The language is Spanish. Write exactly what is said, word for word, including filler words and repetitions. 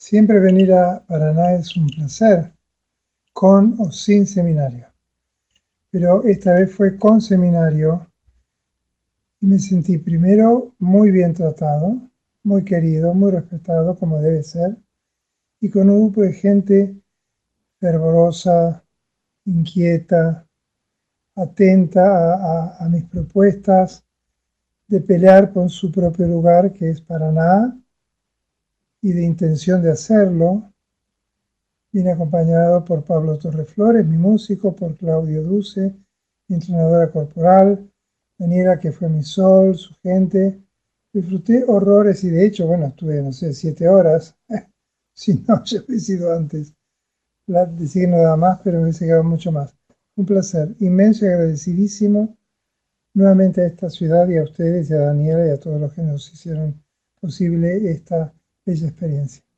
Siempre venir a Paraná es un placer, con o sin seminario. Pero esta vez fue con seminario y me sentí primero muy bien tratado, muy querido, muy respetado como debe ser, y con un grupo de gente fervorosa, inquieta, atenta a, a- a mis propuestas de pelear por su propio lugar, que es Paraná, y de intención de hacerlo. Vine acompañado por Pablo Torreflores, mi músico, por Claudio Duce, mi entrenadora corporal, Daniela, que fue mi sol, su gente. Disfruté horrores y de hecho, bueno, estuve, no sé, siete horas. Si no, ya hubiese sido antes. La, decir nada más, pero me hubiese quedado mucho más. Un placer inmenso y agradecidísimo nuevamente a esta ciudad y a ustedes y a Daniela y a todos los que nos hicieron posible esta bella experiencia.